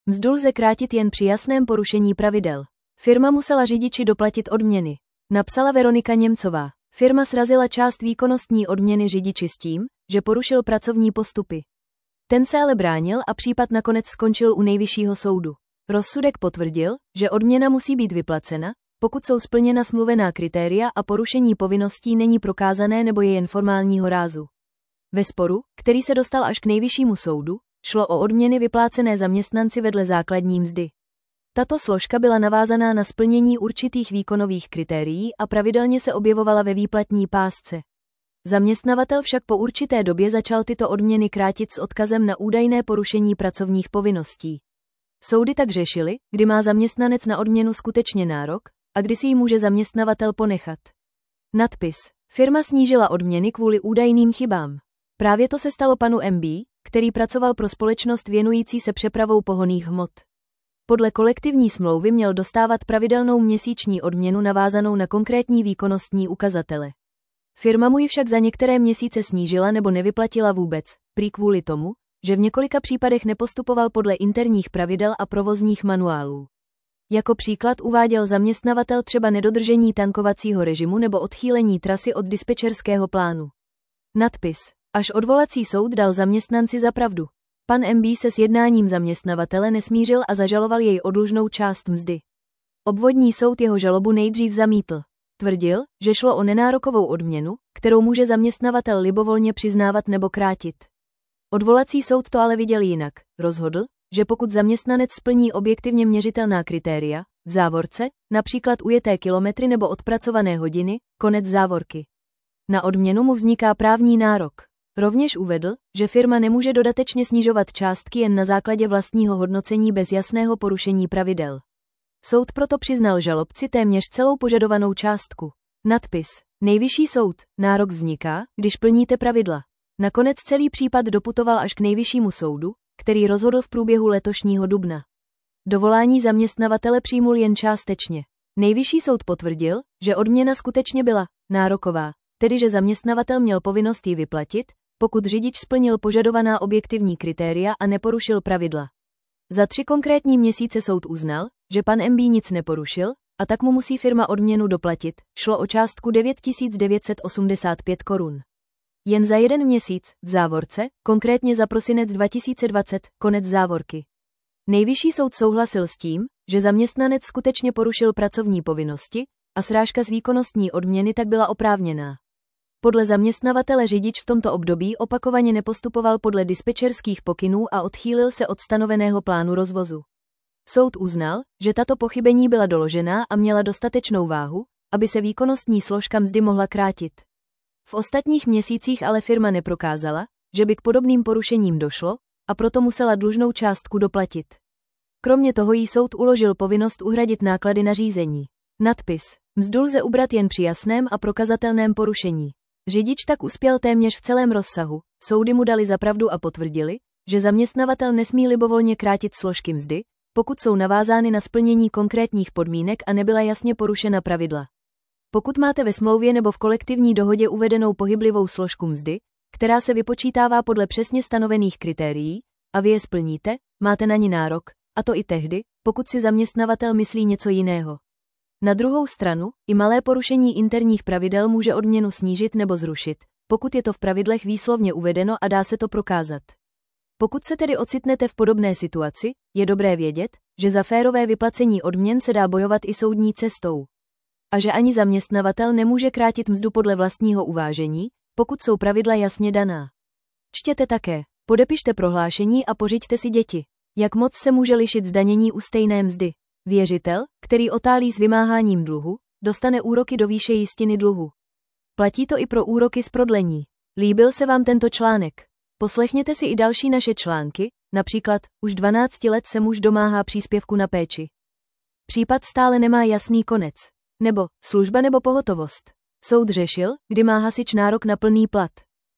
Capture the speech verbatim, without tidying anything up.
Mzdu lze krátit jen při jasném porušení pravidel. Firma musela řidiči doplatit odměny. Napsala Veronika Němcová. Firma srazila část výkonnostní odměny řidiči s tím, že porušil pracovní postupy. Ten se ale bránil a případ nakonec skončil u nejvyššího soudu. Rozsudek potvrdil, že odměna musí být vyplacena, pokud jsou splněna smluvená kritéria a porušení povinností není prokázané nebo je jen formálního rázu. Ve sporu, který se dostal až k nejvyššímu soudu, šlo o odměny vyplácené zaměstnanci vedle základní mzdy. Tato složka byla navázaná na splnění určitých výkonových kritérií a pravidelně se objevovala ve výplatní pásce. Zaměstnavatel však po určité době začal tyto odměny krátit s odkazem na údajné porušení pracovních povinností. Soudy tak řešily, kdy má zaměstnanec na odměnu skutečně nárok a kdy si ji může zaměstnavatel ponechat. Nadpis. Firma snížila odměny kvůli údajným chybám. Právě to se stalo panu M B, který pracoval pro společnost věnující se přepravou pohonných hmot. Podle kolektivní smlouvy měl dostávat pravidelnou měsíční odměnu navázanou na konkrétní výkonnostní ukazatele. Firma mu ji však za některé měsíce snížila nebo nevyplatila vůbec, prý kvůli tomu, že v několika případech nepostupoval podle interních pravidel a provozních manuálů. Jako příklad uváděl zaměstnavatel třeba nedodržení tankovacího režimu nebo odchýlení trasy od dispečerského plánu. Nadpis. Až odvolací soud dal zaměstnanci za pravdu. Pan M B se s jednáním zaměstnavatele nesmířil a zažaloval jej o dlužnou část mzdy. Obvodní soud jeho žalobu nejdřív zamítl. Tvrdil, že šlo o nenárokovou odměnu, kterou může zaměstnavatel libovolně přiznávat nebo krátit. Odvolací soud to ale viděl jinak. Rozhodl, že pokud zaměstnanec splní objektivně měřitelná kritéria, v závorce, například ujeté kilometry nebo odpracované hodiny, konec závorky. Na odměnu mu vzniká právní nárok. Rovněž uvedl, že firma nemůže dodatečně snižovat částky jen na základě vlastního hodnocení bez jasného porušení pravidel. Soud proto přiznal žalobci téměř celou požadovanou částku. Nadpis. Nejvyšší soud. Nárok vzniká, když plníte pravidla. Nakonec celý případ doputoval až k nejvyššímu soudu, který rozhodl v průběhu letošního dubna. Dovolání zaměstnavatele přijmul jen částečně. Nejvyšší soud potvrdil, že odměna skutečně byla nároková, tedy že zaměstnavatel měl povinnost ji vyplatit, pokud řidič splnil požadovaná objektivní kritéria a neporušil pravidla. Za tři konkrétní měsíce soud uznal, že pan M B nic neporušil, a tak mu musí firma odměnu doplatit. Šlo o částku devět tisíc devět set osmdesát pět korun. Jen za jeden měsíc, v závorce, konkrétně za prosinec dva tisíce dvacet, konec závorky. Nejvyšší soud souhlasil s tím, že zaměstnanec skutečně porušil pracovní povinnosti a srážka z výkonnostní odměny tak byla oprávněná. Podle zaměstnavatele řidič v tomto období opakovaně nepostupoval podle dispečerských pokynů a odchýlil se od stanoveného plánu rozvozu. Soud uznal, že tato pochybení byla doložená a měla dostatečnou váhu, aby se výkonnostní složka mzdy mohla krátit. V ostatních měsících ale firma neprokázala, že by k podobným porušením došlo, a proto musela dlužnou částku doplatit. Kromě toho jí soud uložil povinnost uhradit náklady na řízení. Nadpis. Mzdu lze ubrat jen při jasném a prokazatelném porušení. Řidič tak uspěl téměř v celém rozsahu, soudy mu dali za pravdu a potvrdili, že zaměstnavatel nesmí libovolně krátit složky mzdy, pokud jsou navázány na splnění konkrétních podmínek a nebyla jasně porušena pravidla. Pokud máte ve smlouvě nebo v kolektivní dohodě uvedenou pohyblivou složku mzdy, která se vypočítává podle přesně stanovených kritérií, a vy je splníte, máte na ní nárok, a to i tehdy, pokud si zaměstnavatel myslí něco jiného. Na druhou stranu, i malé porušení interních pravidel může odměnu snížit nebo zrušit, pokud je to v pravidlech výslovně uvedeno a dá se to prokázat. Pokud se tedy ocitnete v podobné situaci, je dobré vědět, že za férové vyplacení odměn se dá bojovat i soudní cestou. A že ani zaměstnavatel nemůže krátit mzdu podle vlastního uvážení, pokud jsou pravidla jasně daná. Čtěte také, podepište prohlášení a pořiďte si děti. Jak moc se může lišit zdanění u stejné mzdy? Věřitel, který otálí s vymáháním dluhu, dostane úroky do výše jistiny dluhu. Platí to i pro úroky z prodlení. Líbil se vám tento článek? Poslechněte si i další naše články, například už dvanáct let se muž domáhá příspěvku na péči. Případ stále nemá jasný konec. Nebo služba nebo pohotovost. Soud řešil, kdy má hasič nárok na plný plat.